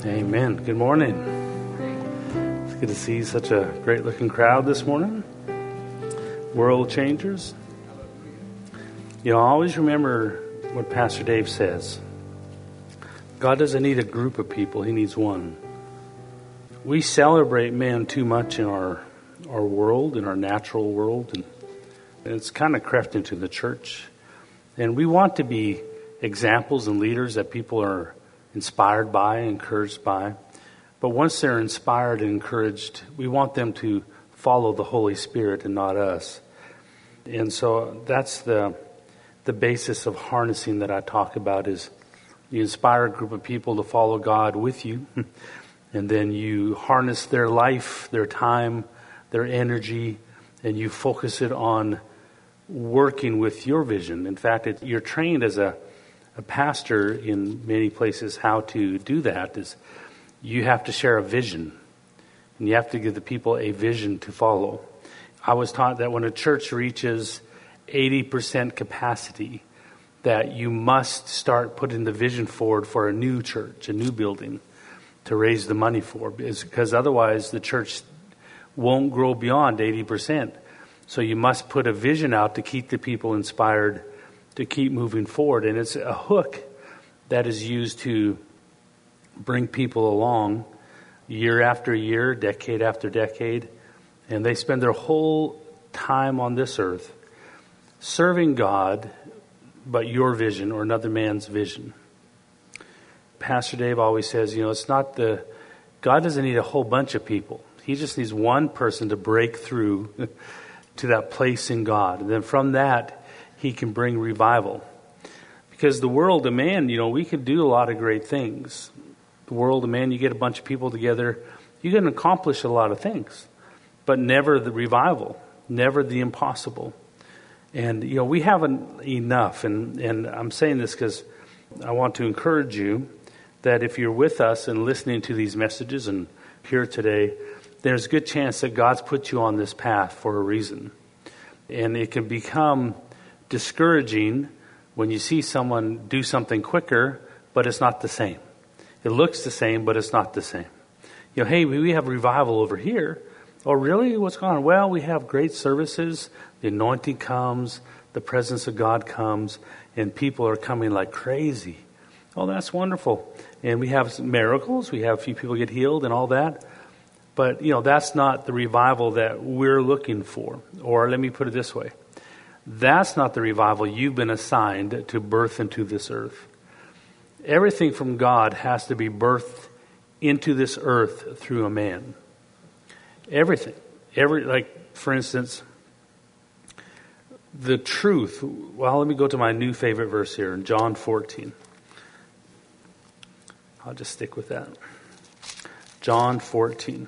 Amen. Good morning. It's good to see such a great looking crowd this morning. World changers. You know, I always remember what Pastor Dave says. God doesn't need a group of people. He needs one. We celebrate man too much in our world, in our natural world. And it's kind of crept into the church. And we want to be examples and leaders that people are inspired by, encouraged by. But once they're inspired and encouraged, we want them to follow the Holy Spirit and not us. And so that's the basis of harnessing that I talk about is you inspire a group of people to follow God with you, and then you harness their life, their time, their energy, and you focus it on working with your vision. In fact, you're trained as a pastor in many places how to do that is you have to share a vision, and you have to give the people a vision to follow. I was taught that when a church reaches 80% capacity, that you must start putting the vision forward for a new church, a new building to raise the money for, because otherwise the church won't grow beyond 80%. So you must put a vision out to keep the people inspired to keep moving forward. And it's a hook that is used to bring people along year after year, decade after decade. And they spend their whole time on this earth serving God, but your vision or another man's vision. Pastor Dave always says, it's not God doesn't need a whole bunch of people. He just needs one person to break through to that place in God. And then from that, he can bring revival. Because the world of man, we can do a lot of great things. The world of man, you get a bunch of people together, you can accomplish a lot of things. But never the revival, never the impossible. And, we haven't enough. And I'm saying this because I want to encourage you that if you're with us and listening to these messages and here today, there's a good chance that God's put you on this path for a reason. And it can become discouraging when you see someone do something quicker, but it's not the same. It looks the same, but it's not the same. Hey, we have revival over here. Oh, really? What's going on? Well, we have great services. The anointing comes. The presence of God comes. And people are coming like crazy. Oh, that's wonderful. And we have some miracles. We have a few people get healed and all that. But, that's not the revival that we're looking for. Or let me put it this way. That's not the revival you've been assigned to birth into this earth. Everything from God has to be birthed into this earth through a man. Everything. For instance, the truth. Well, let me go to my new favorite verse here in John 14. I'll just stick with that. John 14.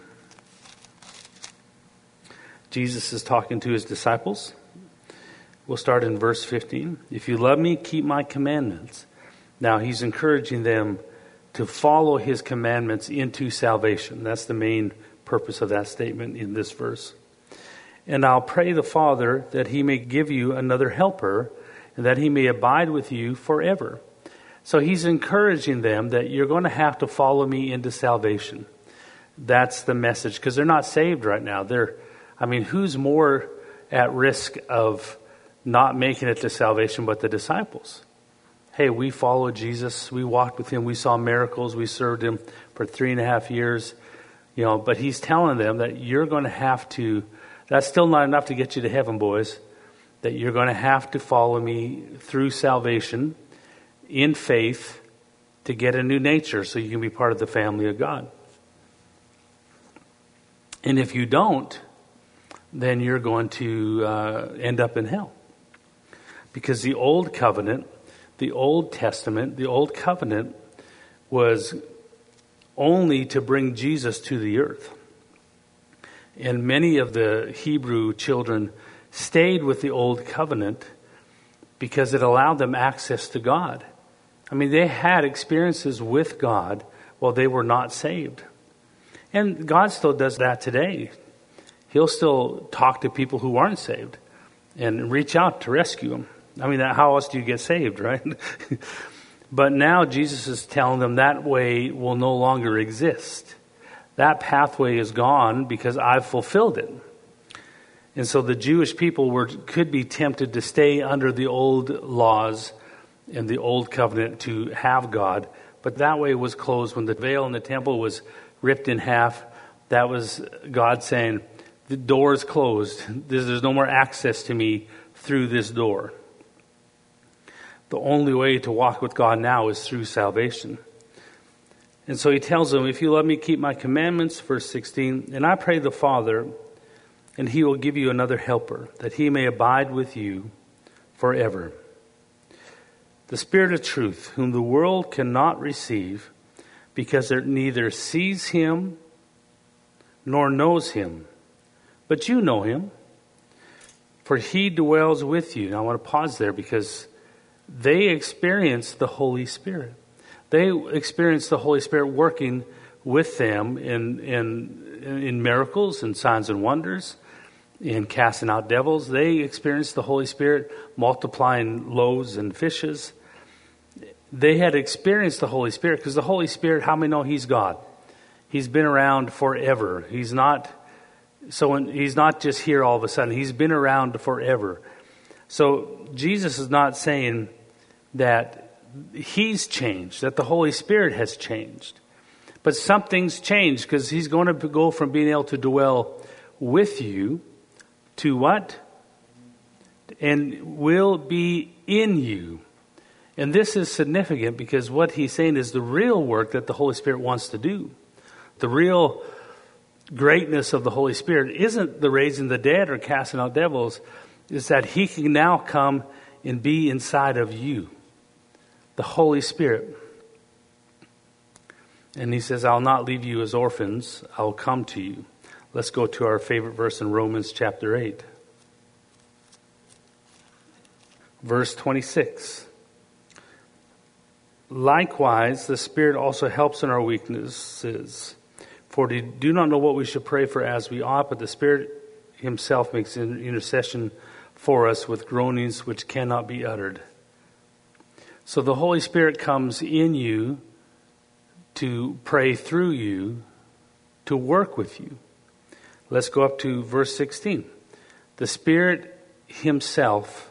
Jesus is talking to his disciples. We'll start in verse 15. If you love me, keep my commandments. Now, he's encouraging them to follow his commandments into salvation. That's the main purpose of that statement in this verse. And I'll pray the Father that he may give you another helper and that he may abide with you forever. So he's encouraging them that you're going to have to follow me into salvation. That's the message, because they're not saved right now. Who's more at risk of not making it to salvation but the disciples? Hey, we followed Jesus. We walked with him. We saw miracles. We served him for 3.5 years. But he's telling them that you're going to have to, that's still not enough to get you to heaven, boys, that you're going to have to follow me through salvation in faith to get a new nature so you can be part of the family of God. And if you don't, then you're going to end up in hell. Because the old covenant, the Old Testament, the Old Covenant was only to bring Jesus to the earth. And many of the Hebrew children stayed with the Old Covenant because it allowed them access to God. They had experiences with God while they were not saved. And God still does that today. He'll still talk to people who aren't saved and reach out to rescue them. How else do you get saved, right? But now Jesus is telling them that way will no longer exist. That pathway is gone because I've fulfilled it. And so the Jewish people could be tempted to stay under the old laws and the old covenant to have God. But that way was closed when the veil in the temple was ripped in half. That was God saying, the door is closed. There's no more access to me through this door. The only way to walk with God now is through salvation. And so he tells them, if you love me, keep my commandments, verse 16, and I pray the Father, and he will give you another helper, that he may abide with you forever. The Spirit of truth, whom the world cannot receive, because it neither sees him nor knows him. But you know him, for he dwells with you. Now I want to pause there because they experience the Holy Spirit. They experience the Holy Spirit working with them in miracles and signs and wonders, in casting out devils. They experience the Holy Spirit multiplying loaves and fishes. They had experienced the Holy Spirit because the Holy Spirit, how many know he's God? He's been around forever. He's not just here all of a sudden. He's been around forever. So Jesus is not saying that he's changed, that the Holy Spirit has changed. But something's changed because he's going to go from being able to dwell with you to what? And will be in you. And this is significant because what he's saying is the real work that the Holy Spirit wants to do. The real greatness of the Holy Spirit isn't the raising the dead or casting out devils. It's that he can now come and be inside of you. The Holy Spirit. And he says, I'll not leave you as orphans. I'll come to you. Let's go to our favorite verse in Romans chapter 8. Verse 26. Likewise, the Spirit also helps in our weaknesses. For we do not know what we should pray for as we ought, but the Spirit himself makes intercession for us with groanings which cannot be uttered. So the Holy Spirit comes in you to pray through you, to work with you. Let's go up to verse 16. The Spirit himself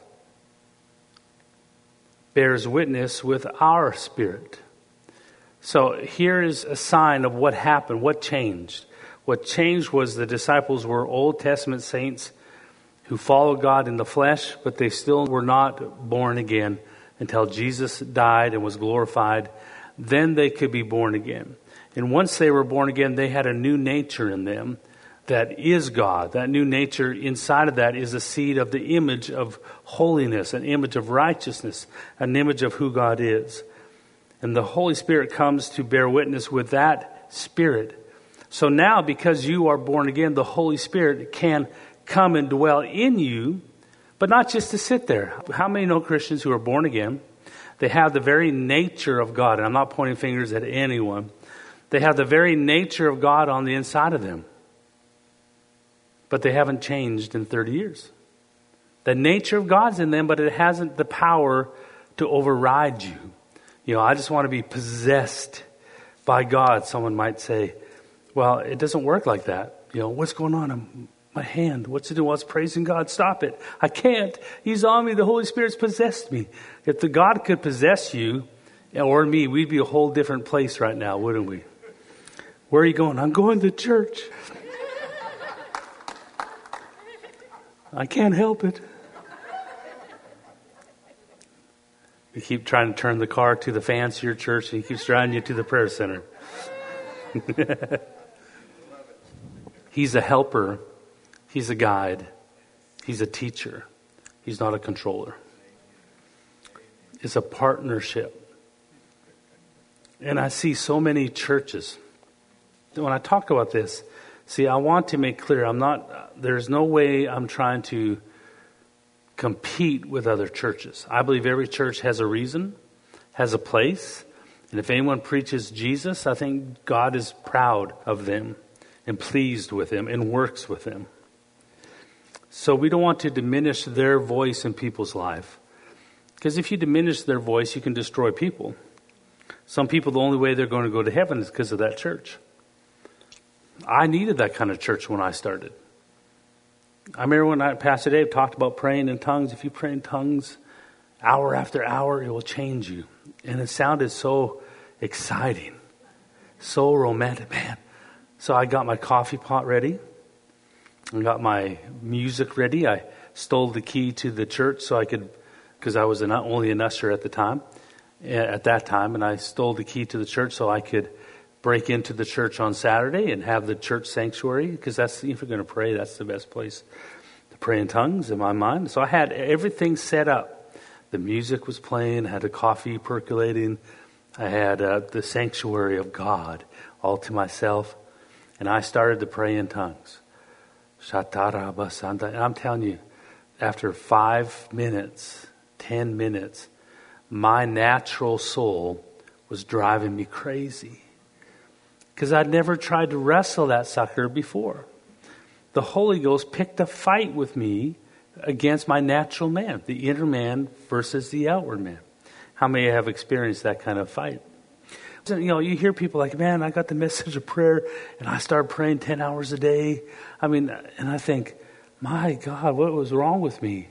bears witness with our spirit. So here is a sign of what happened, what changed. What changed was the disciples were Old Testament saints who followed God in the flesh, but they still were not born again until Jesus died and was glorified. Then they could be born again. And once they were born again, they had a new nature in them that is God. That new nature inside of that is a seed of the image of holiness, an image of righteousness, an image of who God is. And the Holy Spirit comes to bear witness with that Spirit. So now, because you are born again, the Holy Spirit can come and dwell in you, but not just to sit there. How many know Christians who are born again? They have the very nature of God. And I'm not pointing fingers at anyone. They have the very nature of God on the inside of them. But they haven't changed in 30 years. The nature of God's in them, but it hasn't the power to override you. You know, I just want to be possessed by God, someone might say. Well, it doesn't work like that. You know, what's going on? My hand, what's it doing? Well, it's praising God. Stop it. I can't. He's on me. The Holy Spirit's possessed me. If the God could possess you, or me, we'd be a whole different place right now, wouldn't we? Where are you going? I'm going to church. I can't help it. You keep trying to turn the car to the fancier church, and he keeps driving you to the prayer center. He's a helper. He's a guide. He's a teacher. He's not a controller. It's a partnership. And I see so many churches. When I talk about this, see, I want to make clear, there's no way I'm trying to compete with other churches. I believe every church has a reason, has a place. And if anyone preaches Jesus, I think God is proud of them and pleased with them and works with them. So we don't want to diminish their voice in people's life. Because if you diminish their voice, you can destroy people. Some people, the only way they're going to go to heaven is because of that church. I needed that kind of church when I started. I remember when Pastor Dave talked about praying in tongues. If you pray in tongues hour after hour, it will change you. And it sounded so exciting, so romantic, man. So I got my coffee pot ready. I got my music ready. I stole the key to the church so I could, because I was only an usher at that time, and I stole the key to the church so I could break into the church on Saturday and have the church sanctuary, because if you're going to pray, that's the best place to pray in tongues in my mind. So I had everything set up. The music was playing, I had the coffee percolating, I had the sanctuary of God all to myself, and I started to pray in tongues. And I'm telling you, after 5 minutes, 10 minutes, my natural soul was driving me crazy. Because I'd never tried to wrestle that sucker before. The Holy Ghost picked a fight with me against my natural man, the inner man versus the outward man. How many have experienced that kind of fight? You hear people like, man, I got the message of prayer and I started praying 10 hours a day. And I think, my God, what was wrong with me?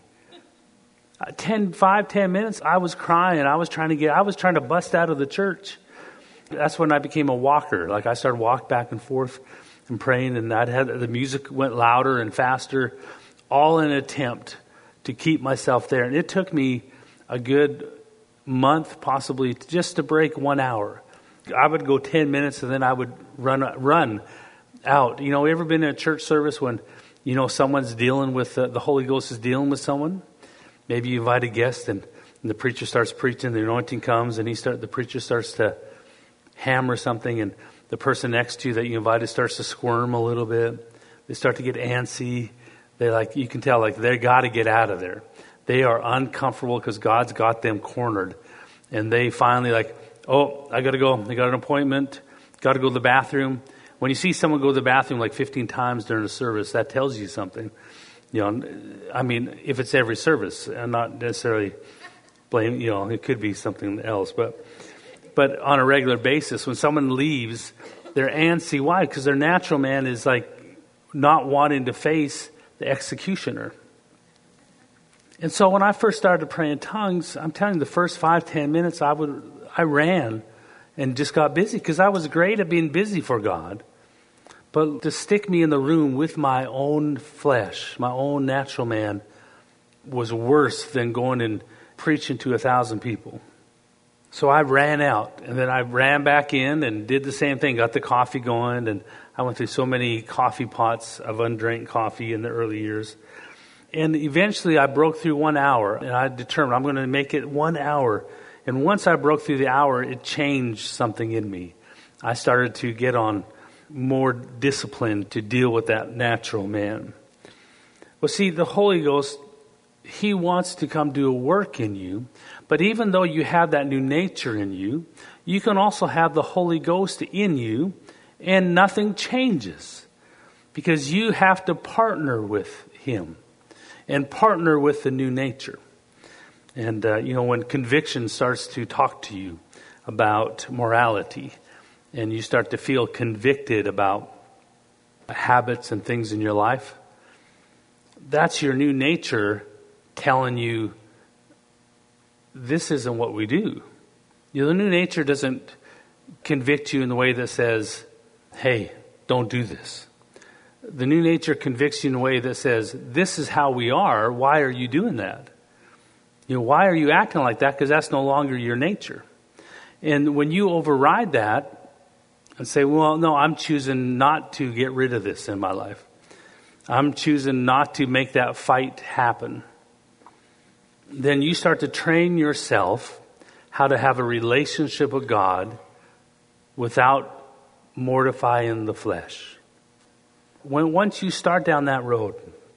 10 minutes, I was crying. I was trying to bust out of the church. That's when I became a walker. Like I started walking back and forth and praying, and the music went louder and faster, all in an attempt to keep myself there. And it took me a good month, possibly, just to break 1 hour. I would go 10 minutes and then I would run out. Ever been in a church service when, someone's dealing with, the Holy Ghost is dealing with someone? Maybe you invite a guest and the preacher starts preaching, the anointing comes, and the preacher starts to hammer something, and the person next to you that you invited starts to squirm a little bit. They start to get antsy. You can tell, they got to get out of there. They are uncomfortable because God's got them cornered. And they finally I got to go. I got an appointment. Got to go to the bathroom. When you see someone go to the bathroom 15 times during a service, that tells you something. If it's every service, I'm not necessarily blaming, it could be something else, but on a regular basis, when someone leaves, they're antsy. Why? Because their natural man is not wanting to face the executioner. And so when I first started praying in tongues, I'm telling you, the first 5-10 minutes, I ran and just got busy, because I was great at being busy for God. But to stick me in the room with my own flesh, my own natural man, was worse than going and preaching to 1,000 people. So I ran out, and then I ran back in and did the same thing, got the coffee going, and I went through so many coffee pots of undrank coffee in the early years. And eventually I broke through 1 hour, and I determined I'm going to make it 1 hour. And once I broke through the hour, it changed something in me. I started to get on more discipline to deal with that natural man. Well, see, the Holy Ghost, He wants to come do a work in you. But even though you have that new nature in you, you can also have the Holy Ghost in you, and nothing changes. Because you have to partner with Him and partner with the new nature. And, when conviction starts to talk to you about morality, and you start to feel convicted about habits and things in your life, that's your new nature telling you, this isn't what we do. The new nature doesn't convict you in the way that says, hey, don't do this. The new nature convicts you in a way that says, this is how we are. Why are you doing that? Why are you acting like that? Because that's no longer your nature. And when you override that and say, well, no, I'm choosing not to get rid of this in my life. I'm choosing not to make that fight happen. Then you start to train yourself how to have a relationship with God without mortifying the flesh. Once you start down that road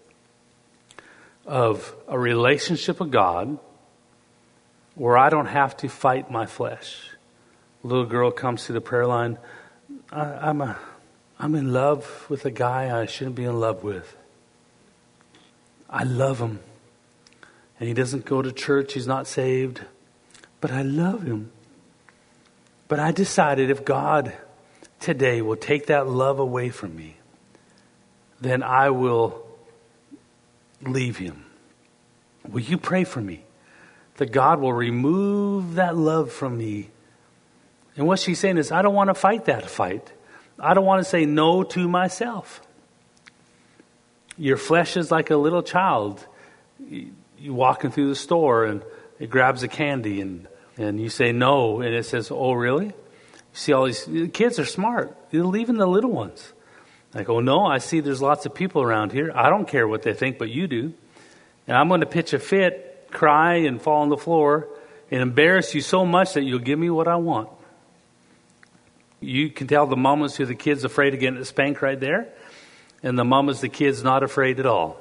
of a relationship with God where I don't have to fight my flesh. A little girl comes to the prayer line, I'm in love with a guy I shouldn't be in love with. I love him. and he doesn't go to church, he's not saved, but I love him. But I decided if God today will take that love away from me, then I will leave him. Will you pray for me that God will remove that love from me? And what she's saying is, I don't want to fight that fight. I don't want to say no to myself. Your flesh is like a little child. You walking through the store and it grabs a candy and you say no, and it says, oh, really? You see all these kids are smart. Even the little ones. Like, oh, no, I see there's lots of people around here. I don't care what they think, but you do. And I'm going to pitch a fit, cry, and fall on the floor and embarrass you so much that you'll give me what I want. You can tell the mamas who the kid's afraid of getting spanked right there, and the mamas the kid's not afraid at all.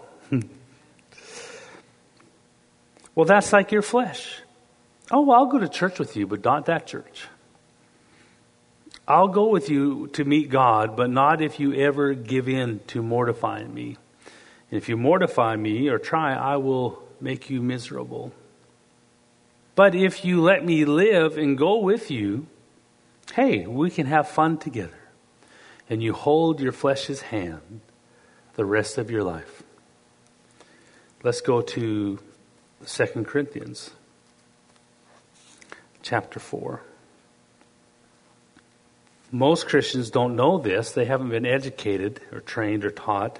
Well, that's like your flesh. Oh, well, I'll go to church with you, but not that church. I'll go with you to meet God, but not if you ever give in to mortifying me. And if you mortify me or try, I will make you miserable. But if you let me live and go with you, hey, we can have fun together. And you hold your flesh's hand the rest of your life. Let's go to 2 Corinthians chapter 4. Most Christians don't know this. They haven't been educated or trained or taught.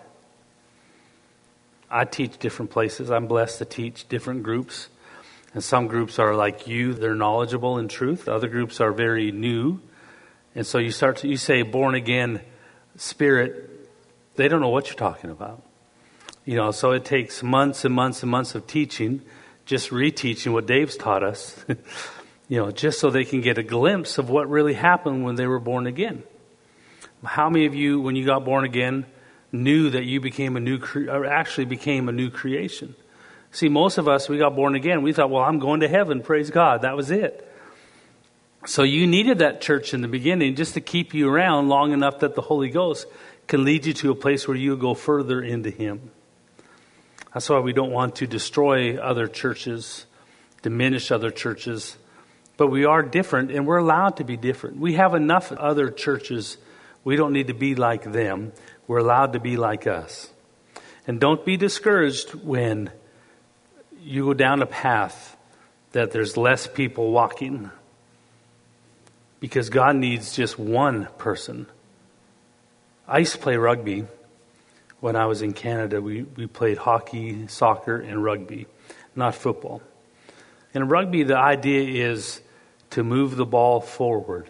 I teach different places. I'm blessed to teach different groups. And some groups are like you. They're knowledgeable in truth. Other groups are very new. And so you say born again spirit. They don't know what you're talking about. So it takes months and months and months of teaching, just reteaching what Dave's taught us, just so they can get a glimpse of what really happened when they were born again. How many of you, when you got born again, knew that you became actually became a new creation? See, most of us, we got born again. We thought, well, I'm going to heaven. Praise God. That was it. So you needed that church in the beginning just to keep you around long enough that the Holy Ghost can lead you to a place where you go further into Him. That's why we don't want to destroy other churches, diminish other churches. But we are different, and we're allowed to be different. We have enough other churches. We don't need to be like them. We're allowed to be like us. And don't be discouraged when you go down a path that there's less people walking. Because God needs just one person. I used to play rugby. When I was in Canada, we played hockey, soccer, and rugby, not football. In rugby, the idea is to move the ball forward.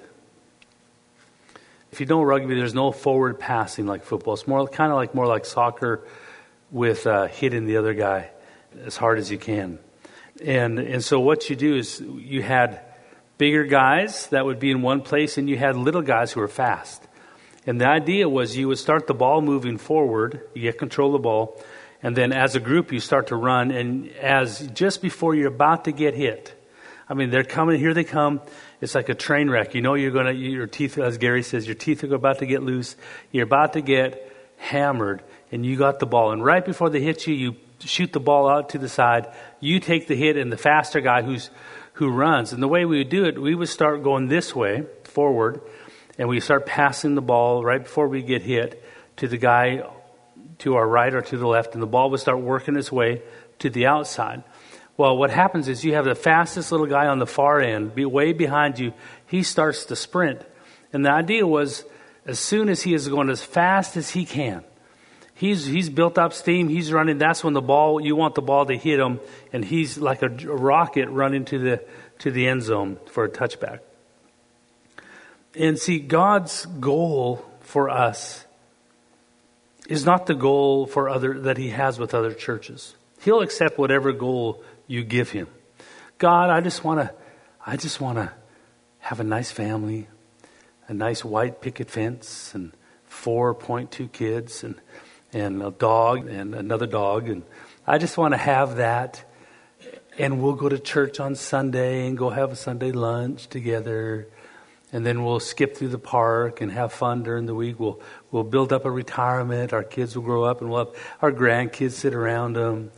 If you know rugby, there's no forward passing like football. It's more like soccer with hitting the other guy as hard as you can. And so what you do is you had bigger guys that would be in one place, and you had little guys who were fast. And the idea was you would start the ball moving forward, you get control of the ball, and then as a group you start to run, and just before you're about to get hit, they're coming, here they come. It's like a train wreck. Your teeth, as Gary says, your teeth are about to get loose. You're about to get hammered, and you got the ball. And right before they hit you, you shoot the ball out to the side. You take the hit, and the faster guy who runs. And the way we would do it, we would start going this way, forward, and we start passing the ball right before we get hit to the guy to our right or to the left, and the ball would start working its way to the outside. Well, what happens is you have the fastest little guy on the far end, way behind you. He starts to sprint. And the idea was, as soon as he is going as fast as he can, he's built up steam, he's running, that's when you want the ball to hit him, and he's like a rocket running to the end zone for a touchback. And see, God's goal for us is not the goal that He has with other churches. He'll accept whatever goal you give Him. God, I just want to have a nice family, a nice white picket fence, and 4.2 kids, and a dog, and another dog, and I just want to have that. And we'll go to church on Sunday and go have a Sunday lunch together. And then we'll skip through the park and have fun during the week. We'll build up a retirement. Our kids will grow up, and we'll have our grandkids sit around them.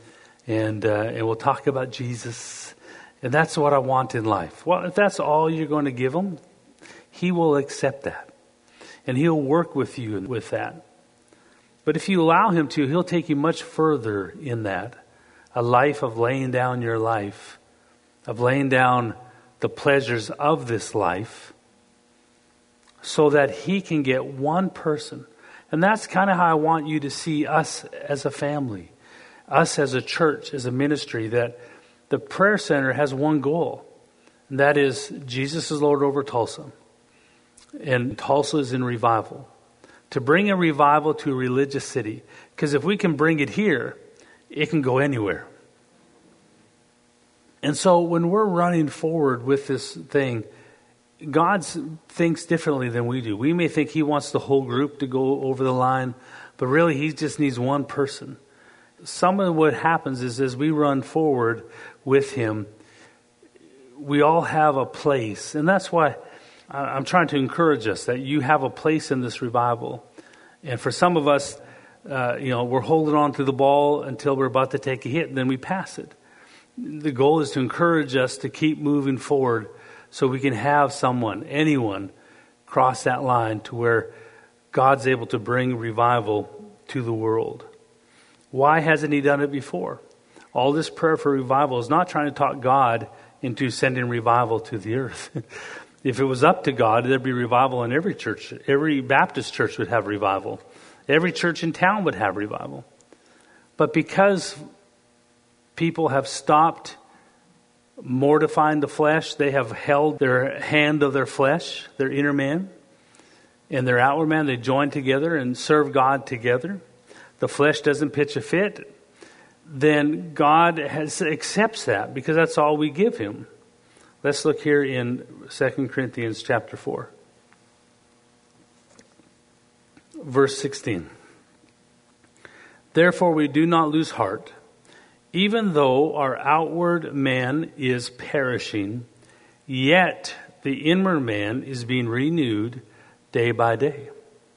and we'll talk about Jesus. And that's what I want in life. Well, if that's all you're going to give him, he will accept that. And he'll work with you with that. But if you allow him to, he'll take you much further in that. A life of laying down your life, of laying down the pleasures of this life, so that he can get one person. And that's kind of how I want you to see us as a family, us as a church, as a ministry, that the prayer center has one goal, and that is Jesus is Lord over Tulsa. And Tulsa is in revival. To bring a revival to a religious city. Because if we can bring it here, it can go anywhere. And so when we're running forward with this thing, God thinks differently than we do. We may think he wants the whole group to go over the line, but really he just needs one person. Some of what happens is as we run forward with him, we all have a place. And that's why I'm trying to encourage us that you have a place in this revival. And for some of us, we're holding on to the ball until we're about to take a hit, and then we pass it. The goal is to encourage us to keep moving forward so we can have anyone, cross that line to where God's able to bring revival to the world. Why hasn't he done it before? All this prayer for revival is not trying to talk God into sending revival to the earth. If it was up to God, there'd be revival in every church. Every Baptist church would have revival. Every church in town would have revival. But because people have stopped mortifying the flesh, they have held their hand of their flesh, their inner man, and their outward man. They join together and serve God together. The flesh doesn't pitch a fit. Then God accepts that because that's all we give him. Let's look here in 2 Corinthians chapter 4. Verse 16. Therefore we do not lose heart. Even though our outward man is perishing, yet the inward man is being renewed day by day.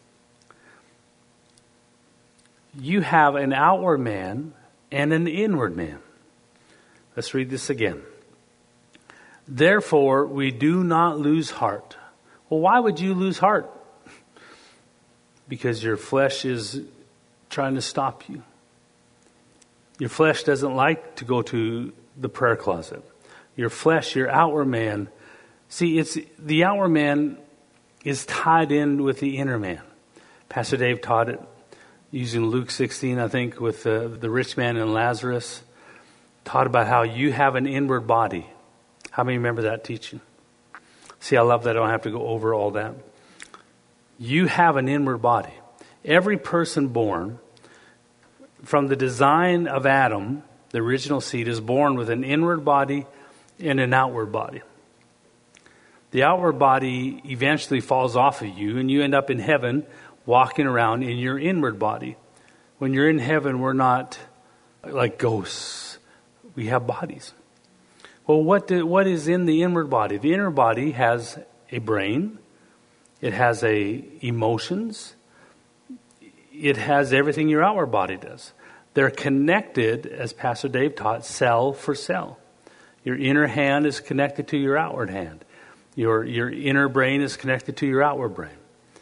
You have an outward man and an inward man. Let's read this again. Therefore, we do not lose heart. Well, why would you lose heart? Because your flesh is trying to stop you. Your flesh doesn't like to go to the prayer closet. Your flesh, your outward man. See, the outward man is tied in with the inner man. Pastor Dave taught it using Luke 16, I think, with the rich man and Lazarus. Taught about how you have an inward body. How many remember that teaching? See, I love that. I don't have to go over all that. You have an inward body. Every person born from the design of Adam, the original seed, is born with an inward body and an outward body. The outward body eventually falls off of you, and you end up in heaven walking around in your inward body. When you're in heaven, we're not like ghosts. We have bodies. Well, what is in the inward body? The inward body has a brain. It has emotions. It has everything your outward body does. They're connected, as Pastor Dave taught, cell for cell. Your inner hand is connected to your outward hand. Your inner brain is connected to your outward brain.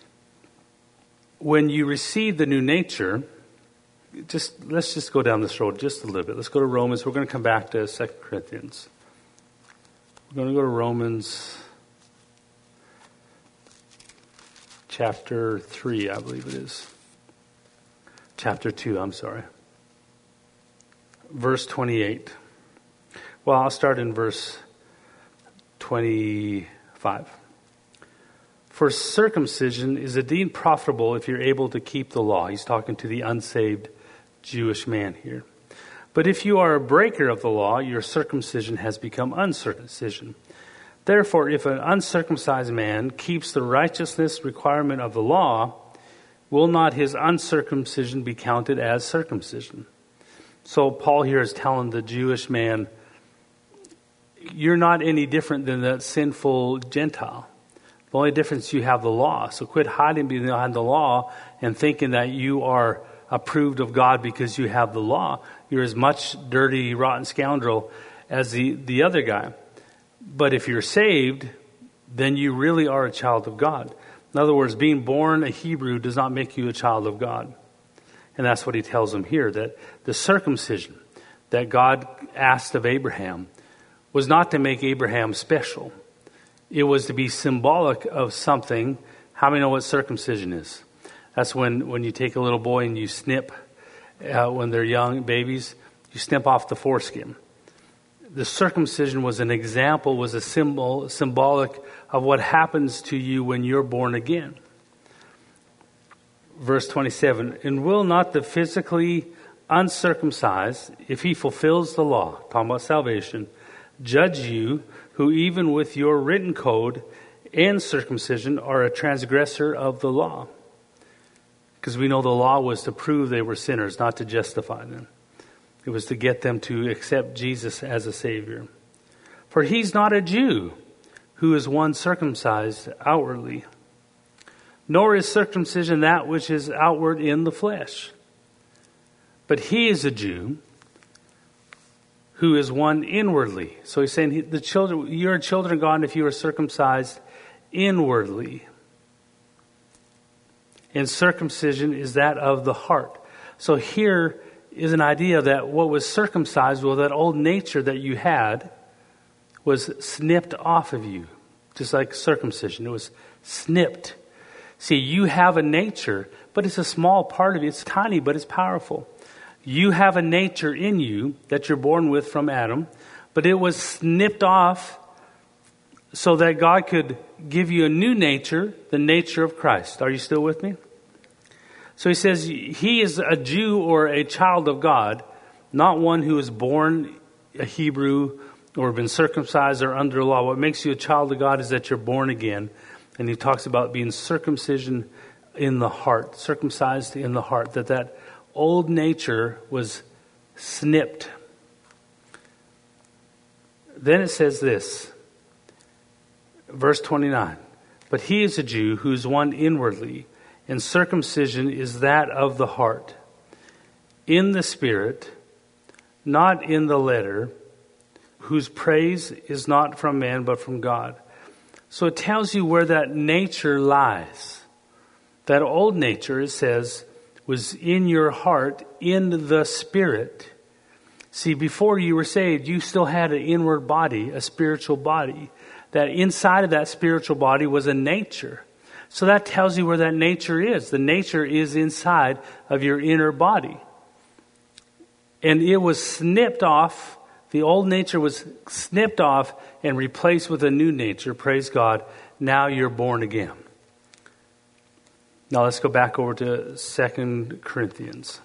When you receive the new nature, let's just go down this road just a little bit. Let's go to Romans. We're going to come back to 2 Corinthians. We're going to go to Romans chapter 3, I believe it is. Chapter 2, I'm sorry. Verse 28. Well, I'll start in verse 25. For circumcision is indeed profitable if you're able to keep the law. He's talking to the unsaved Jewish man here. But if you are a breaker of the law, your circumcision has become uncircumcision. Therefore, if an uncircumcised man keeps the righteousness requirement of the law, will not his uncircumcision be counted as circumcision? So Paul here is telling the Jewish man, you're not any different than that sinful Gentile. The only difference, you have the law. So quit hiding behind the law and thinking that you are approved of God because you have the law. You're as much dirty, rotten scoundrel as the other guy. But if you're saved, then you really are a child of God. In other words, being born a Hebrew does not make you a child of God. And that's what he tells them here, that the circumcision that God asked of Abraham was not to make Abraham special. It was to be symbolic of something. How many know what circumcision is? That's when you take a little boy and you snip, when they're young babies, you snip off the foreskin. The circumcision was an example, was a symbolic of what happens to you when you're born again. Verse 27, and will not the physically uncircumcised, if he fulfills the law, talking about salvation, judge you, who even with your written code and circumcision are a transgressor of the law? Because we know the law was to prove they were sinners, not to justify them. It was to get them to accept Jesus as a Savior. For he's not a Jew who is one circumcised outwardly, nor is circumcision that which is outward in the flesh. But he is a Jew who is one inwardly. So he's saying you're children of God if you are circumcised inwardly. And circumcision is that of the heart. So here is an idea that what was circumcised, well, that old nature that you had was snipped off of you. Just like circumcision, it was snipped. See, you have a nature, but it's a small part of you. It's tiny, but it's powerful. You have a nature in you that you're born with from Adam, but it was snipped off so that God could give you a new nature, the nature of Christ. Are you still with me? So he says he is a Jew or a child of God, not one who is born a Hebrew or been circumcised or under law. What makes you a child of God is that you're born again. And he talks about being circumcision in the heart, circumcised in the heart, that old nature was snipped. Then it says this, verse 29, but he is a Jew who's one inwardly, and circumcision is that of the heart, in the spirit, not in the letter, whose praise is not from man but from God. So it tells you where that nature lies. That old nature, it says, was in your heart, in the spirit. See, before you were saved, you still had an inward body, a spiritual body. That inside of that spiritual body was a nature. So that tells you where that nature is. The nature is inside of your inner body. And it was snipped off. The old nature was snipped off and replaced with a new nature. Praise God. Now you're born again. Now let's go back over to 2 Corinthians.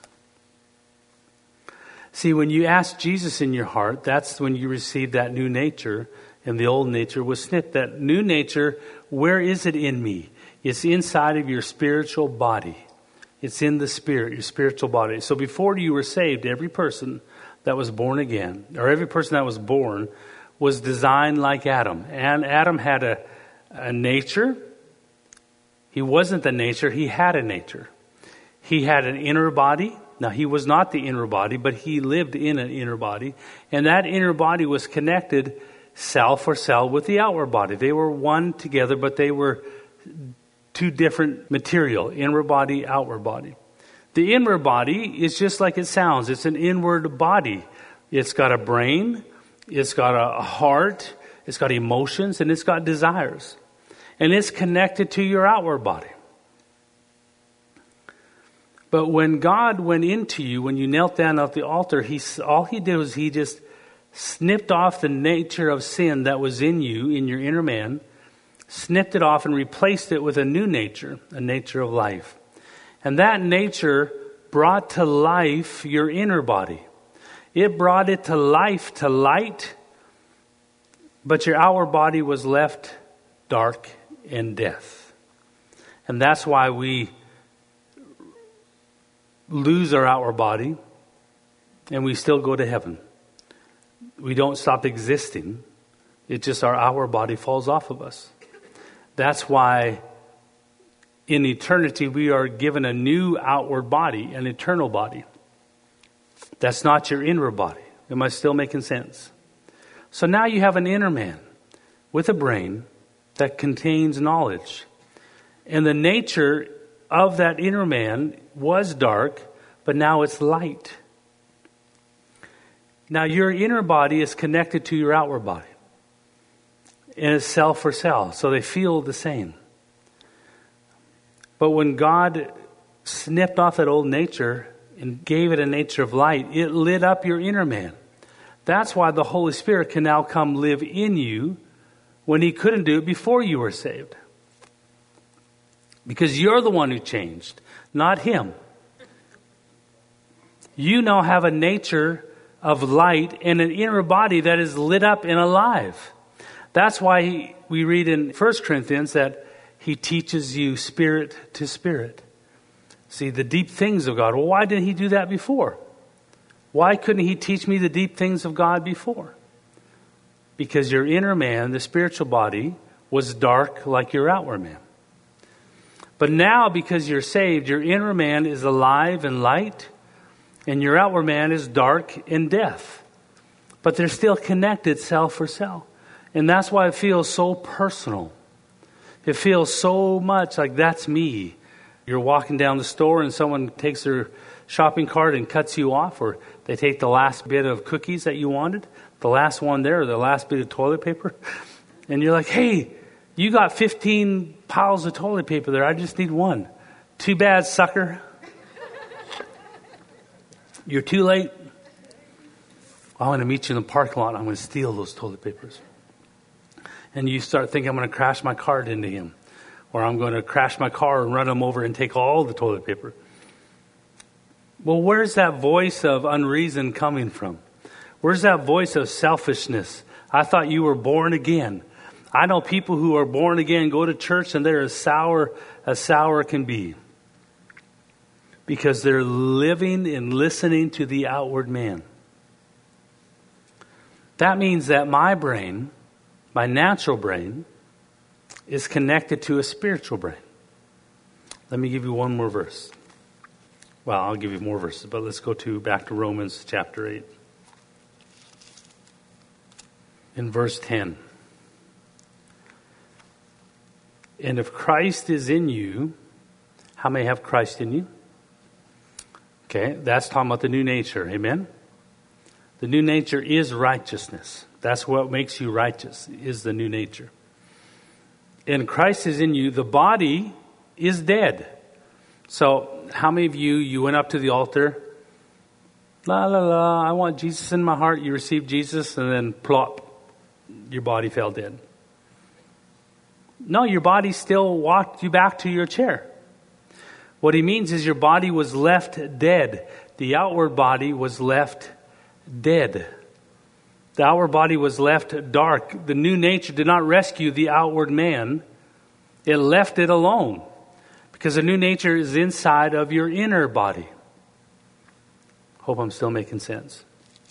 See, when you ask Jesus in your heart, that's when you receive that new nature, and the old nature was snipped. That new nature, where is it in me? It's inside of your spiritual body. It's in the spirit, your spiritual body. So before you were saved, every person that was born again, or every person that was born, was designed like Adam. And Adam had a nature. He wasn't the nature, he had a nature. He had an inner body. Now, he was not the inner body, but he lived in an inner body. And that inner body was connected cell for cell with the outward body. They were one together, but they were two different material, inward body, outward body. The inward body is just like it sounds. It's an inward body. It's got a brain, it's got a heart, it's got emotions, and it's got desires. And it's connected to your outward body. But when God went into you, when you knelt down at the altar, all he did was he just snipped off the nature of sin that was in you, in your inner man, snipped it off and replaced it with a new nature, a nature of life. And that nature brought to life your inner body. It brought it to life, to light, but your outward body was left dark and death. And that's why we lose our outward body and we still go to heaven. We don't stop existing. It's just our outward body falls off of us. That's why in eternity, we are given a new outward body, an eternal body. That's not your inner body. Am I still making sense? So now you have an inner man with a brain that contains knowledge. And the nature of that inner man was dark, but now it's light. Now your inner body is connected to your outward body. And it's cell for cell, so they feel the same. But when God snipped off that old nature and gave it a nature of light, it lit up your inner man. That's why the Holy Spirit can now come live in you when He couldn't do it before you were saved. Because you're the one who changed, not Him. You now have a nature of light and an inner body that is lit up and alive. That's why we read in 1 Corinthians that He teaches you spirit to spirit. See, the deep things of God. Well, why didn't He do that before? Why couldn't He teach me the deep things of God before? Because your inner man, the spiritual body, was dark like your outward man. But now, because you're saved, your inner man is alive and light, and your outward man is dark and death. But they're still connected cell for cell. And that's why it feels so personal. It feels so much like that's me. You're walking down the store and someone takes their shopping cart and cuts you off, or they take the last bit of cookies that you wanted, the last one there, or the last bit of toilet paper. And you're like, hey, you got 15 piles of toilet paper there. I just need one. Too bad, sucker. You're too late. I'm going to meet you in the parking lot. I'm going to steal those toilet papers. And you start thinking, I'm going to crash my cart into him. Or I'm going to crash my car and run him over and take all the toilet paper. Well, where's that voice of unreason coming from? Where's that voice of selfishness? I thought you were born again. I know people who are born again go to church and they're as sour can be. Because they're living and listening to the outward man. That means that my brain, my natural brain, is connected to a spiritual brain. Let me give you one more verse. Well, I'll give you more verses, but let's go back to Romans chapter 8. In verse 10. And if Christ is in you, how many have Christ in you? Okay, that's talking about the new nature. Amen? The new nature is righteousness. That's what makes you righteous, is the new nature. And Christ is in you. The body is dead. So, how many of you went up to the altar? La, la, la, I want Jesus in my heart. You received Jesus, and then plop, your body fell dead. No, your body still walked you back to your chair. What he means is your body was left dead. The outward body was left dead. The outward body was left dark. The new nature did not rescue the outward man. It left it alone. Because the new nature is inside of your inner body. Hope I'm still making sense.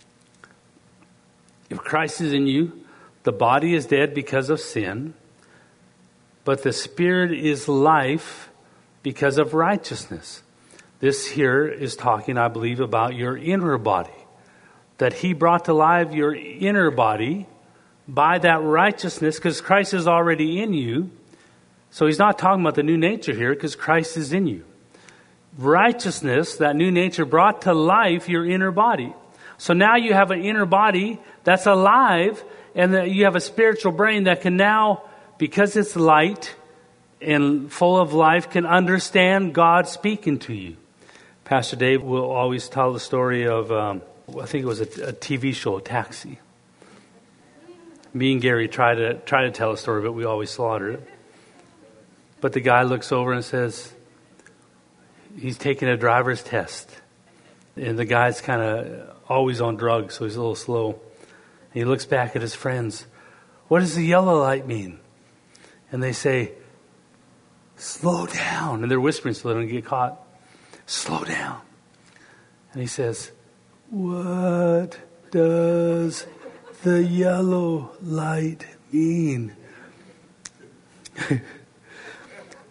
If Christ is in you, the body is dead because of sin. But the spirit is life because of righteousness. This here is talking, I believe, about your inner body. That he brought to life your inner body by that righteousness, because Christ is already in you. So he's not talking about the new nature here, because Christ is in you. Righteousness, that new nature, brought to life your inner body. So now you have an inner body that's alive, and that you have a spiritual brain that can now, because it's light and full of life, can understand God speaking to you. Pastor Dave will always tell the story of, I think it was a TV show, Taxi. Me and Gary try to tell a story, but we always slaughter it. But the guy looks over and says, he's taking a driver's test. And the guy's kind of always on drugs, so he's a little slow. And he looks back at his friends. What does the yellow light mean? And they say, slow down. And they're whispering so they don't get caught. Slow down. And he says, what does the yellow light mean?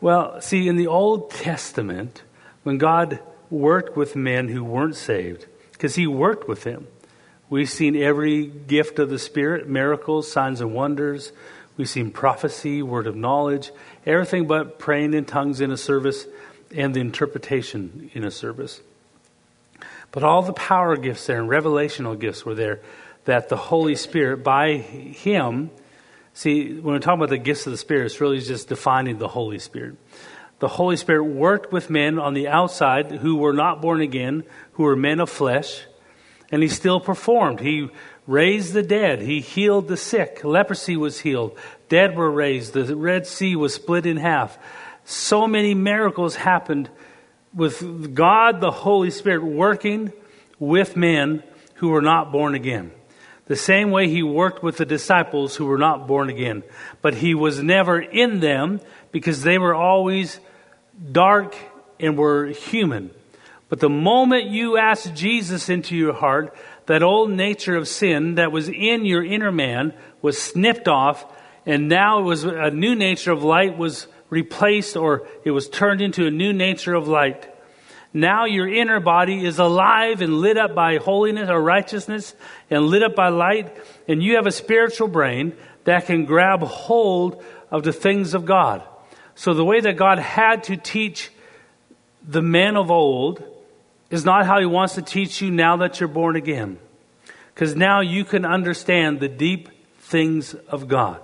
Well, see, in the Old Testament, when God worked with men who weren't saved, because he worked with them, we've seen every gift of the Spirit, miracles, signs and wonders. We've seen prophecy, word of knowledge, everything but praying in tongues in a service and the interpretation in a service. But all the power gifts there and revelational gifts were there, that the Holy Spirit, by him, see, when we're talking about the gifts of the Spirit, it's really just defining the Holy Spirit. The Holy Spirit worked with men on the outside who were not born again, who were men of flesh, and he still performed. He raised the dead. He healed the sick. Leprosy was healed. Dead were raised. The Red Sea was split in half. So many miracles happened with God, the Holy Spirit, working with men who were not born again. The same way he worked with the disciples who were not born again. But he was never in them because they were always dark and were human. But the moment you ask Jesus into your heart, that old nature of sin that was in your inner man was snipped off, and now it was a new nature of light was replaced, or it was turned into a new nature of light. Now your inner body is alive and lit up by holiness or righteousness and lit up by light, and you have a spiritual brain that can grab hold of the things of God. So the way that God had to teach the men of old is not how he wants to teach you now that you're born again. Because now you can understand the deep things of God.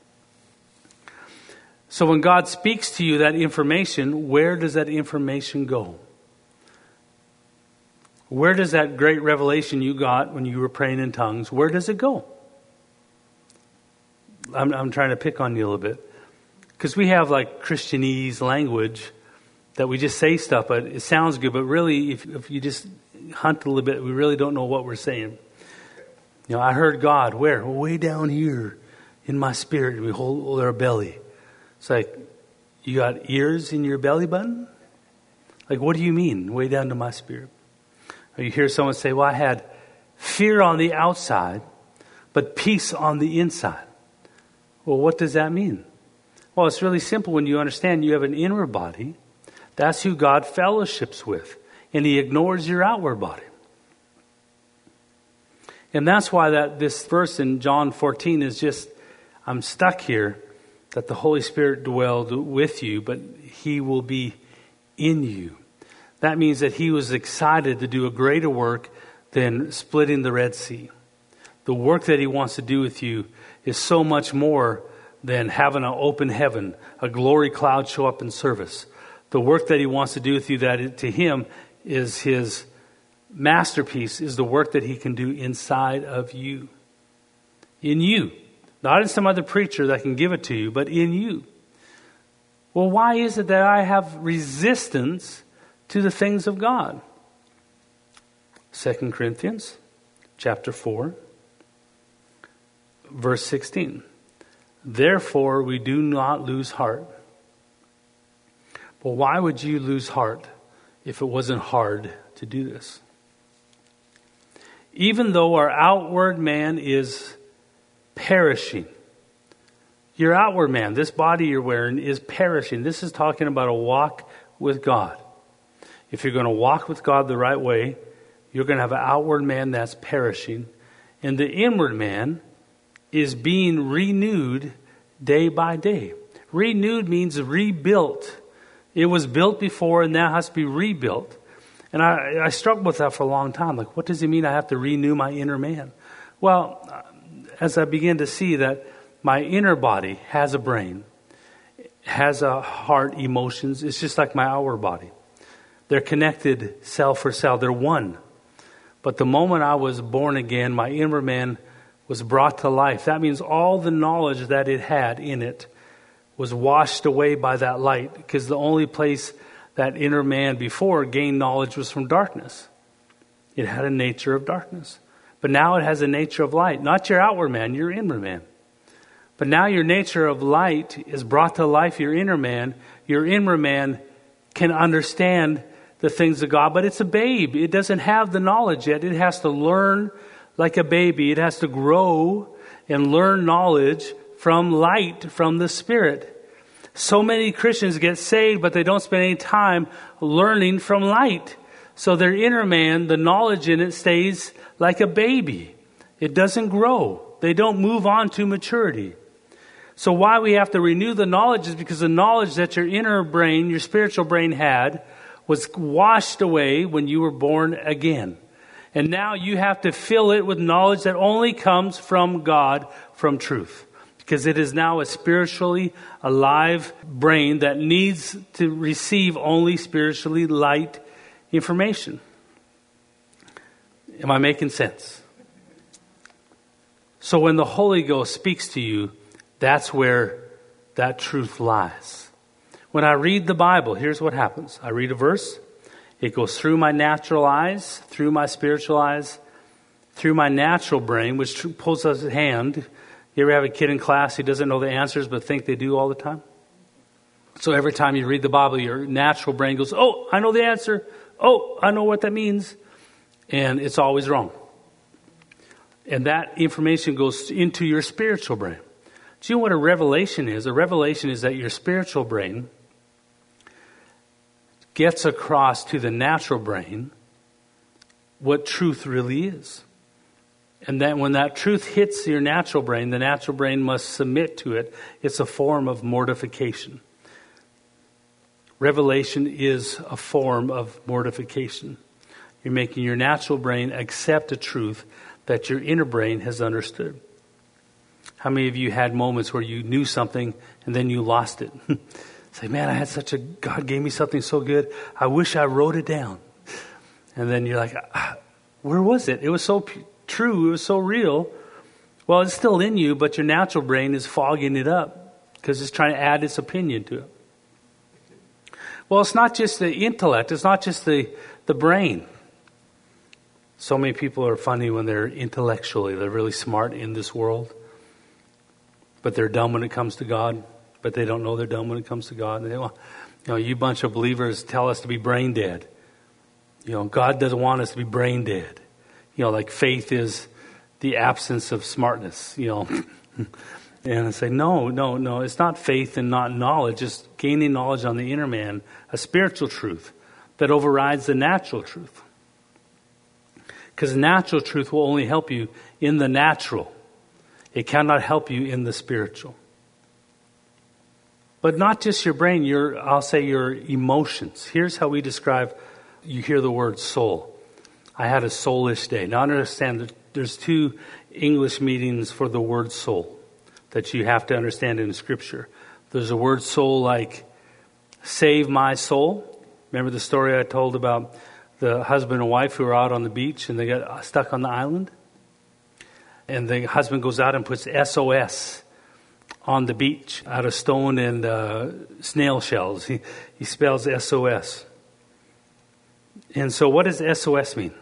So when God speaks to you that information, where does that information go? Where does that great revelation you got when you were praying in tongues, where does it go? I'm trying to pick on you a little bit. Because we have like Christianese language that we just say stuff, but it sounds good. But really, if you just hunt a little bit, we really don't know what we're saying. You know, I heard God, where? Well, way down here in my spirit, we hold our belly. It's like, you got ears in your belly button? Like, what do you mean, way down to my spirit? Or you hear someone say, well, I had fear on the outside, but peace on the inside. Well, what does that mean? Well, it's really simple when you understand you have an inner body. That's who God fellowships with. And he ignores your outward body. And that's why this verse in John 14 is just, I'm stuck here, that the Holy Spirit dwelled with you, but he will be in you. That means that he was excited to do a greater work than splitting the Red Sea. The work that he wants to do with you is so much more than having an open heaven, a glory cloud show up in service. The work that he wants to do with you, that to him is his masterpiece, is the work that he can do inside of you. In you. Not in some other preacher that can give it to you, but in you. Well, why is it that I have resistance to the things of God? 2 Corinthians chapter 4, verse 16. Therefore, we do not lose heart. Well, why would you lose heart if it wasn't hard to do this? Even though our outward man is perishing. Your outward man, this body you're wearing, is perishing. This is talking about a walk with God. If you're going to walk with God the right way, you're going to have an outward man that's perishing. And the inward man is being renewed day by day. Renewed means rebuilt. It was built before and now has to be rebuilt. And I struggled with that for a long time. Like, what does it mean I have to renew my inner man? Well, as I began to see that my inner body has a brain, has a heart, emotions, it's just like my outward body. They're connected cell for cell. They're one. But the moment I was born again, my inner man was brought to life. That means all the knowledge that it had in it was washed away by that light, because the only place that inner man before gained knowledge was from darkness. It had a nature of darkness. But now it has a nature of light. Not your outward man, your inner man. But now your nature of light is brought to life, your inner man. Your inner man can understand the things of God, but it's a babe. It doesn't have the knowledge yet. It has to learn like a baby. It has to grow and learn knowledge from light, from the Spirit. So many Christians get saved, but they don't spend any time learning from light. So their inner man, the knowledge in it stays like a baby. It doesn't grow. They don't move on to maturity. So why we have to renew the knowledge is because the knowledge that your inner brain, your spiritual brain had, was washed away when you were born again. And now you have to fill it with knowledge that only comes from God, from truth. Because it is now a spiritually alive brain that needs to receive only spiritually light information. Am I making sense? So when the Holy Ghost speaks to you, that's where that truth lies. When I read the Bible, here's what happens. I read a verse. It goes through my natural eyes, through my spiritual eyes, through my natural brain, which pulls us at hand. You ever have a kid in class who doesn't know the answers but think they do all the time? So every time you read the Bible, your natural brain goes, oh, I know the answer. Oh, I know what that means. And it's always wrong. And that information goes into your spiritual brain. Do you know what a revelation is? A revelation is that your spiritual brain gets across to the natural brain what truth really is. And that when that truth hits your natural brain, the natural brain must submit to it. It's a form of mortification. Revelation is a form of mortification. You're making your natural brain accept a truth that your inner brain has understood. How many of you had moments where you knew something and then you lost it? Say, man, God gave me something so good. I wish I wrote it down. And then you're like, where was it? It was so true. It was so real. Well, it's still in you, but your natural brain is fogging it up because it's trying to add its opinion to it. Well, it's not just the intellect. It's not just the brain. So many people are funny when they're intellectually. They're really smart in this world. But they're dumb when it comes to God. But they don't know they're dumb when it comes to God. And they, well, you bunch of believers tell us to be brain dead. God doesn't want us to be brain dead. Like faith is the absence of smartness, And I say, no, it's not faith and not knowledge. It's gaining knowledge on the inner man, a spiritual truth that overrides the natural truth. Because natural truth will only help you in the natural. It cannot help you in the spiritual. But not just your brain, your emotions. Here's how we describe, you hear the word soul. I had a soulish day. Now understand that there's two English meanings for the word soul that you have to understand in Scripture. There's a word soul like save my soul. Remember the story I told about the husband and wife who were out on the beach and they got stuck on the island? And the husband goes out and puts SOS on the beach out of stone and snail shells. He spells SOS. And so what does SOS mean?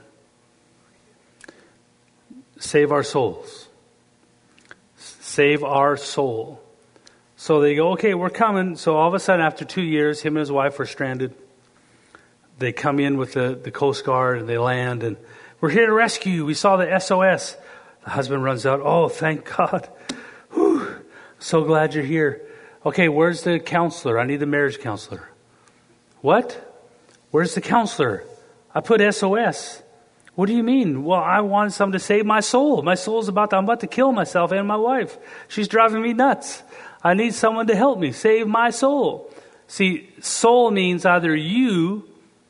Save our souls. Save our soul. So they go, okay, we're coming. So all of a sudden, after 2 years, him and his wife are stranded. They come in with the Coast Guard and they land and we're here to rescue you. We saw the SOS. The husband runs out. Oh, thank God. Whew. So glad you're here. Okay, where's the counselor? I need the marriage counselor. What? Where's the counselor? I put SOS. What do you mean? Well, I wanted someone to save my soul. My soul's I'm about to kill myself and my wife. She's driving me nuts. I need someone to help me save my soul. See, soul means either you,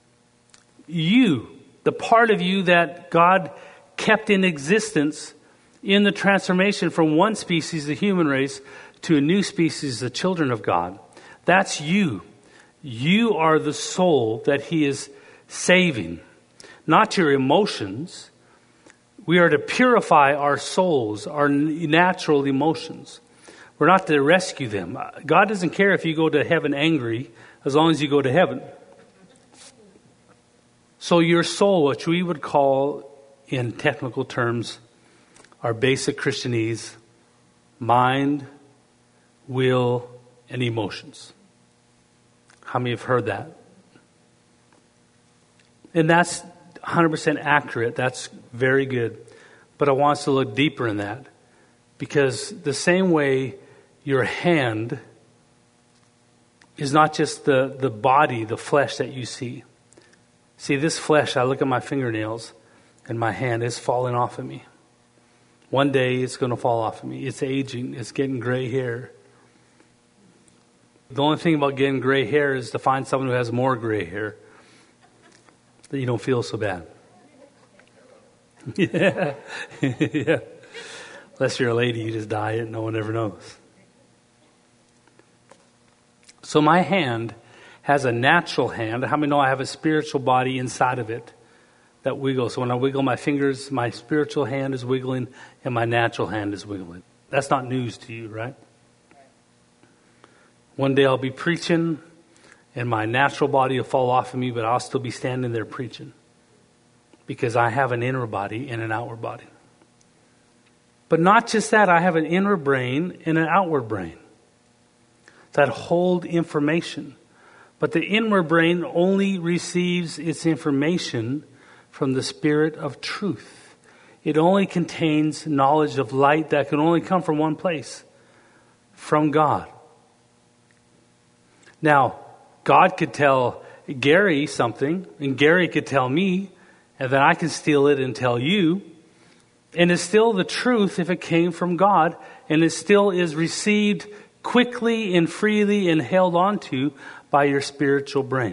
the part of you that God kept in existence in the transformation from one species, the human race, to a new species, the children of God. That's you. You are the soul that He is saving. Not your emotions. We are to purify our souls, our natural emotions. We're not to rescue them. God doesn't care if you go to heaven angry, as long as you go to heaven. So your soul, which we would call in technical terms, our basic Christianese, mind, will, and emotions. How many have heard that? And that's 100% accurate. That's very good. But I want us to look deeper in that. Because the same way your hand is not just the body, the flesh that you see. See, this flesh, I look at my fingernails and my hand is falling off of me. One day it's going to fall off of me. It's aging. It's getting gray hair. The only thing about getting gray hair is to find someone who has more gray hair, that you don't feel so bad. Yeah. Yeah. Unless you're a lady, you just dye it and no one ever knows. So my hand has a natural hand. How many know I have a spiritual body inside of it that wiggles? So when I wiggle my fingers, my spiritual hand is wiggling and my natural hand is wiggling. That's not news to you, right? One day I'll be preaching and my natural body will fall off of me, but I'll still be standing there preaching because I have an inner body and an outward body. But not just that, I have an inner brain and an outward brain that hold information. But the inward brain only receives its information from the Spirit of truth. It only contains knowledge of light that can only come from one place, from God. Now, God could tell Gary something, and Gary could tell me, and then I can steal it and tell you. And it's still the truth if it came from God, and it still is received quickly and freely and held onto by your spiritual brain.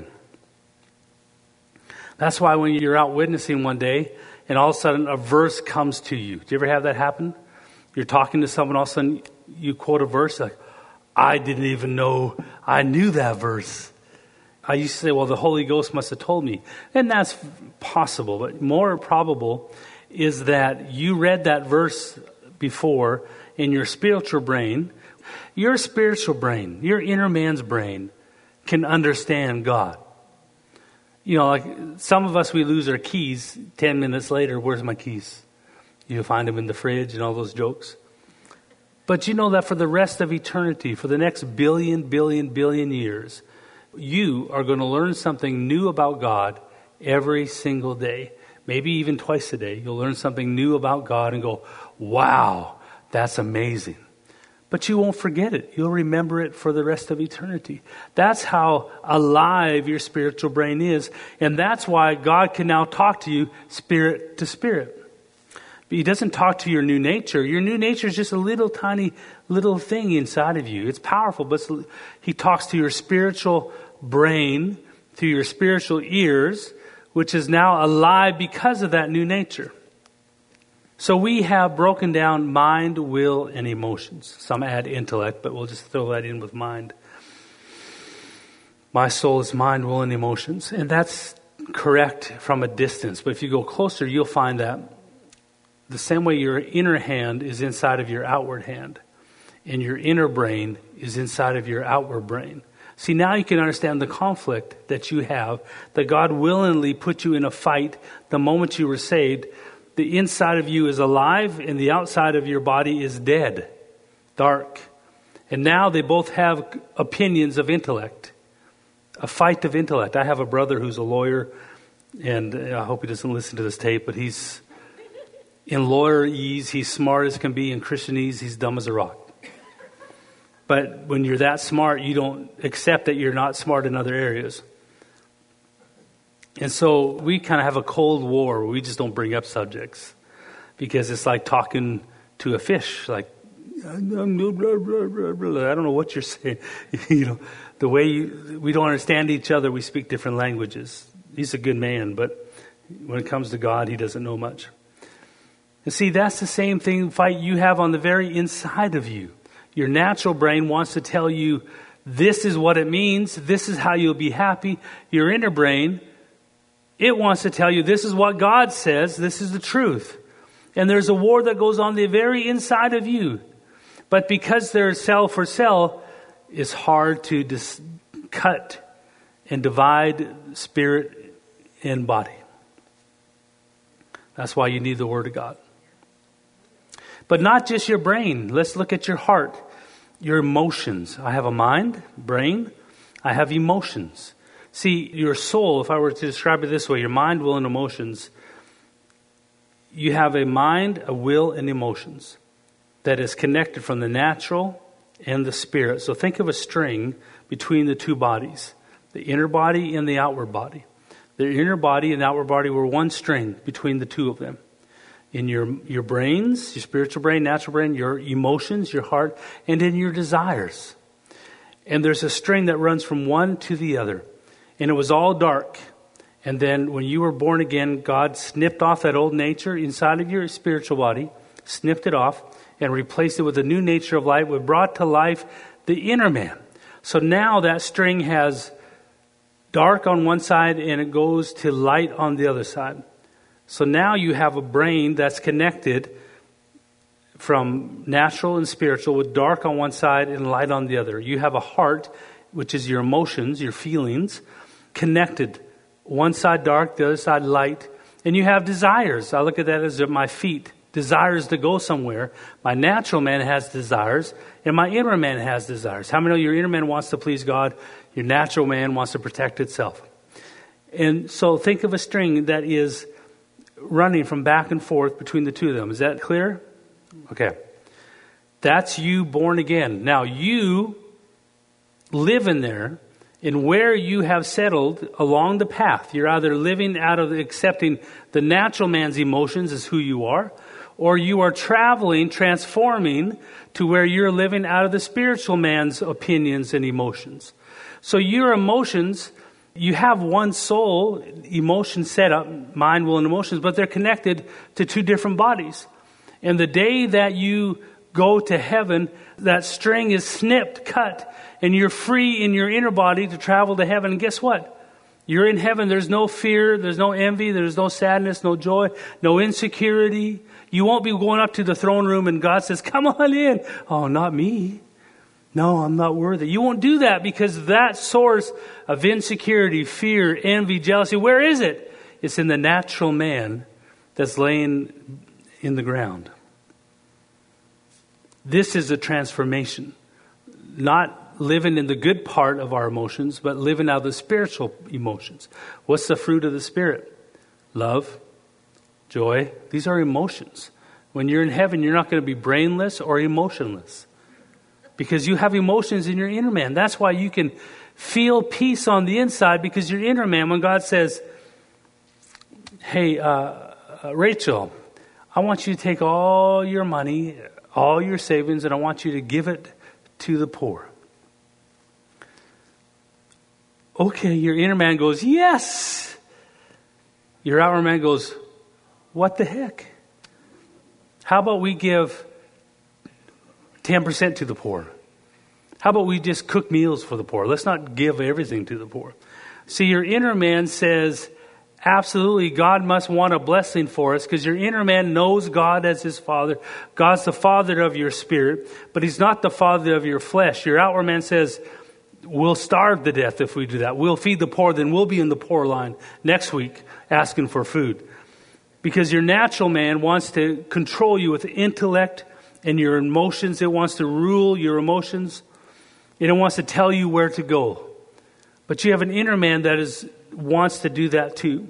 That's why when you're out witnessing one day and all of a sudden a verse comes to you. Do you ever have that happen? You're talking to someone, all of a sudden you quote a verse like, I didn't even know I knew that verse. I used to say, well, the Holy Ghost must have told me. And that's possible, but more probable is that you read that verse before in your spiritual brain. Your spiritual brain, your inner man's brain, can understand God. You know, like some of us, we lose our keys 10 minutes later. Where's my keys? You find them in the fridge and all those jokes. But you know that for the rest of eternity, for the next billion years, you are going to learn something new about God every single day. Maybe even twice a day. You'll learn something new about God and go, wow, that's amazing. But you won't forget it. You'll remember it for the rest of eternity. That's how alive your spiritual brain is. And that's why God can now talk to you spirit to spirit. But He doesn't talk to your new nature. Your new nature is just a little tiny little thing inside of you. It's powerful, but He talks to your spiritual brain, through your spiritual ears, which is now alive because of that new nature. So we have broken down mind, will, and emotions. Some add intellect, but we'll just throw that in with mind. My soul is mind, will, and emotions. And that's correct from a distance. But if you go closer, you'll find that the same way your inner hand is inside of your outward hand, and your inner brain is inside of your outward brain. See, now you can understand the conflict that you have, that God willingly put you in a fight the moment you were saved. The inside of you is alive and the outside of your body is dead, dark. And now they both have opinions of intellect, a fight of intellect. I have a brother who's a lawyer, and I hope he doesn't listen to this tape, but he's in lawyerese, he's smart as can be. In Christianese, he's dumb as a rock. But when you're that smart, you don't accept that you're not smart in other areas. And so we kind of have a cold war where we just don't bring up subjects because it's like talking to a fish. Like, I don't know what you're saying. You know, the way we don't understand each other, we speak different languages. He's a good man, but when it comes to God, he doesn't know much. And see, that's the same fight you have on the very inside of you. Your natural brain wants to tell you, this is what it means. This is how you'll be happy. Your inner brain, it wants to tell you, this is what God says. This is the truth. And there's a war that goes on the very inside of you. But because they're cell for cell, it's hard to cut and divide spirit and body. That's why you need the Word of God. But not just your brain. Let's look at your heart, your emotions. I have a mind, brain. I have emotions. See, your soul, if I were to describe it this way, your mind, will, and emotions, you have a mind, a will, and emotions that is connected from the natural and the spirit. So think of a string between the two bodies, the inner body and the outward body. The inner body and the outward body were one string between the two of them. In your brains, your spiritual brain, natural brain, your emotions, your heart, and in your desires. And there's a string that runs from one to the other. And it was all dark. And then when you were born again, God snipped off that old nature inside of your spiritual body, snipped it off, and replaced it with a new nature of light, which brought to life the inner man. So now that string has dark on one side and it goes to light on the other side. So now you have a brain that's connected from natural and spiritual with dark on one side and light on the other. You have a heart, which is your emotions, your feelings, connected. One side dark, the other side light. And you have desires. I look at that as my feet. Desires to go somewhere. My natural man has desires, and my inner man has desires. How many know your inner man wants to please God? Your natural man wants to protect itself. And so think of a string that is running from back and forth between the two of them. Is that clear? Okay. That's you born again. Now you live in there, and where you have settled along the path, you're either living out of accepting the natural man's emotions as who you are, or you are traveling, transforming to where you're living out of the spiritual man's opinions and emotions. So your emotions, you have one soul, emotions set up, mind, will, and emotions, but they're connected to two different bodies. And the day that you go to heaven, that string is snipped, cut, and you're free in your inner body to travel to heaven. And guess what? You're in heaven. There's no fear. There's no envy. There's no sadness, no joy, no insecurity. You won't be going up to the throne room and God says, come on in. Oh, not me. No, I'm not worthy. You won't do that because that source of insecurity, fear, envy, jealousy, where is it? It's in the natural man that's laying in the ground. This is a transformation. Not living in the good part of our emotions, but living out the spiritual emotions. What's the fruit of the Spirit? Love, joy. These are emotions. When you're in heaven, you're not going to be brainless or emotionless. Because you have emotions in your inner man. That's why you can feel peace on the inside, because your inner man, when God says, hey, Rachel, I want you to take all your money, all your savings, and I want you to give it to the poor. Okay, your inner man goes, yes. Your outer man goes, what the heck? How about we give 10% to the poor? How about we just cook meals for the poor? Let's not give everything to the poor. See, your inner man says, absolutely, God must want a blessing for us, because your inner man knows God as his Father. God's the Father of your spirit, but he's not the Father of your flesh. Your outward man says, we'll starve to death if we do that. We'll feed the poor, then we'll be in the poor line next week asking for food. Because your natural man wants to control you with intellect and your emotions. It wants to rule your emotions. And it wants to tell you where to go. But you have an inner man that wants to do that too.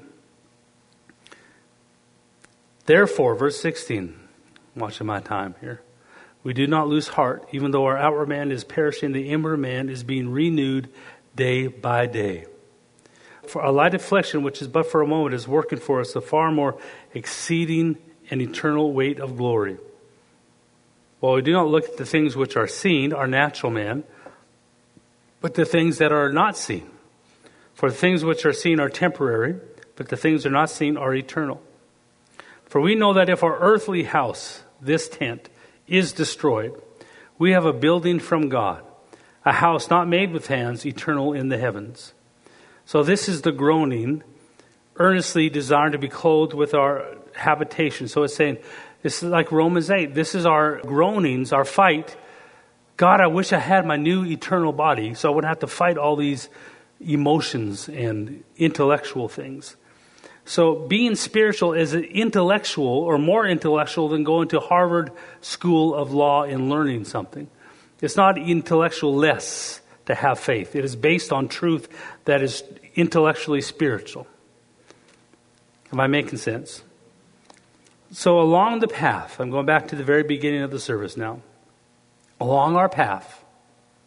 Therefore, verse 16, I'm watching my time here. We do not lose heart, even though our outward man is perishing, the inward man is being renewed day by day. For a light affliction, which is but for a moment, is working for us a far more exceeding and eternal weight of glory. Well, we do not look at the things which are seen, our natural man, but the things that are not seen. For the things which are seen are temporary, but the things that are not seen are eternal. For we know that if our earthly house, this tent, is destroyed, we have a building from God, a house not made with hands, eternal in the heavens. So this is the groaning, earnestly desiring to be clothed with our habitation. So it's saying, this is like Romans 8. This is our groanings, our fight. God, I wish I had my new eternal body, so I wouldn't have to fight all these emotions and intellectual things. So being spiritual is intellectual, or more intellectual than going to Harvard School of Law and learning something. It's not intellectual less to have faith. It is based on truth that is intellectually spiritual. Am I making sense? So along the path, I'm going back to the very beginning of the service now. Along our path,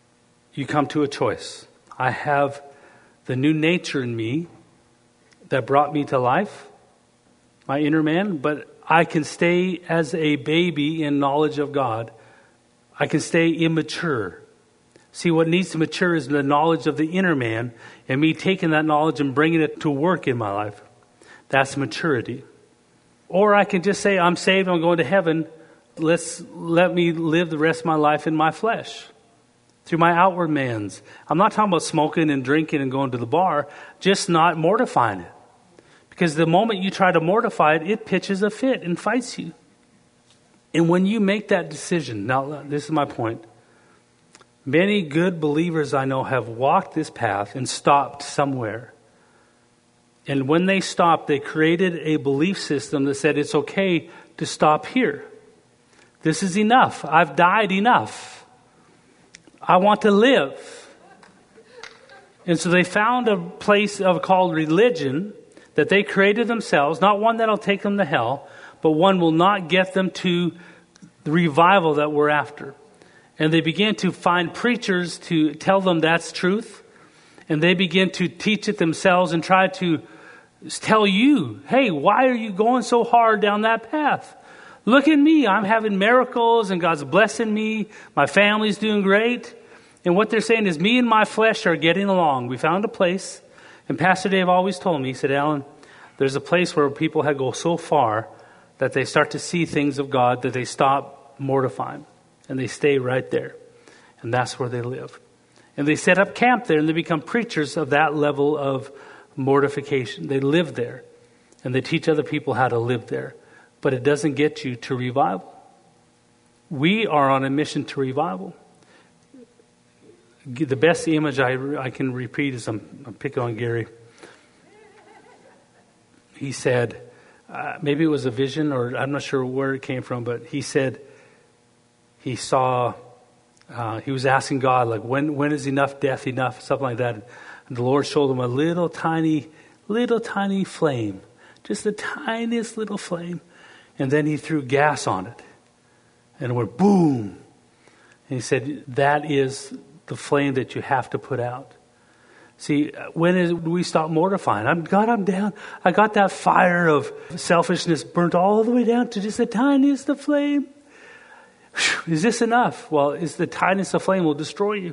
you come to a choice. I have the new nature in me that brought me to life, my inner man, but I can stay as a baby in knowledge of God. I can stay immature. See, what needs to mature is the knowledge of the inner man, and me taking that knowledge and bringing it to work in my life. That's maturity. Or I can just say, I'm saved, I'm going to heaven. Let me live the rest of my life in my flesh, through my outward mans. I'm not talking about smoking and drinking and going to the bar, just not mortifying it. Because the moment you try to mortify it, it pitches a fit and fights you. And when you make that decision, now this is my point. Many good believers I know have walked this path and stopped somewhere. And when they stopped, they created a belief system that said it's okay to stop here. This is enough. I've died enough. I want to live. And so they found a place called religion that they created themselves, not one that'll take them to hell, but one will not get them to the revival that we're after. And they began to find preachers to tell them that's truth. And they begin to teach it themselves and try to tell you, hey, why are you going so hard down that path? Look at me. I'm having miracles and God's blessing me. My family's doing great. And what they're saying is me and my flesh are getting along. We found a place. And Pastor Dave always told me, he said, Alan, there's a place where people go so far that they start to see things of God that they stop mortifying. And they stay right there. And that's where they live. And they set up camp there and they become preachers of that level of mortification. They live there. And they teach other people how to live there. But it doesn't get you to revival. We are on a mission to revival. The best image I can repeat is I'm picking on Gary. He said, maybe it was a vision or I'm not sure where it came from, but he said he saw, he was asking God, like, when is enough death enough, something like that. And the Lord showed him a little tiny flame, just the tiniest little flame. And then he threw gas on it. And it went boom. And he said, that is the flame that you have to put out. See, when do we stop mortifying? God, I'm down. I got that fire of selfishness burnt all the way down to just the tiniest of flame. Is this enough? Well, it's the tiniest of flame will destroy you.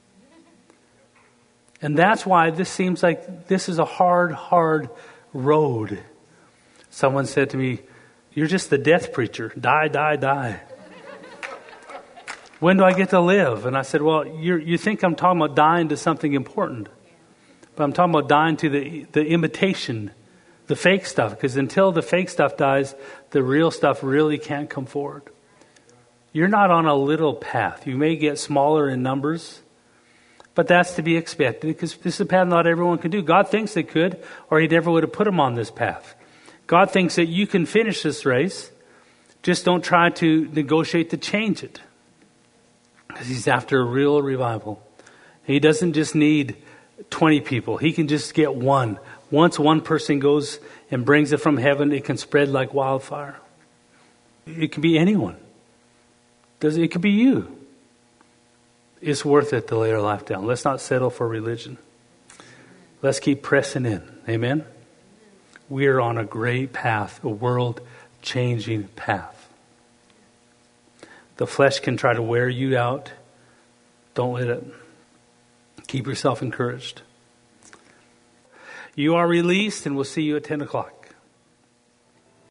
And that's why this seems like this is a hard road. Someone said to me, you're just the death preacher. Die, die, die. When do I get to live? And I said, well, you think I'm talking about dying to something important. But I'm talking about dying to the imitation, the fake stuff. Because until the fake stuff dies, the real stuff really can't come forward. You're not on a little path. You may get smaller in numbers, but that's to be expected because this is a path not everyone can do. God thinks they could, or he never would have put them on this path. God thinks that you can finish this race. Just don't try to negotiate to change it. Because he's after a real revival. He doesn't just need 20 people. He can just get one. Once one person goes and brings it from heaven, it can spread like wildfire. It can be anyone. It could be you. It's worth it to lay our life down. Let's not settle for religion. Let's keep pressing in. Amen? We are on a great path, a world-changing path. The flesh can try to wear you out. Don't let it. Keep yourself encouraged. You are released, and we'll see you at 10 o'clock.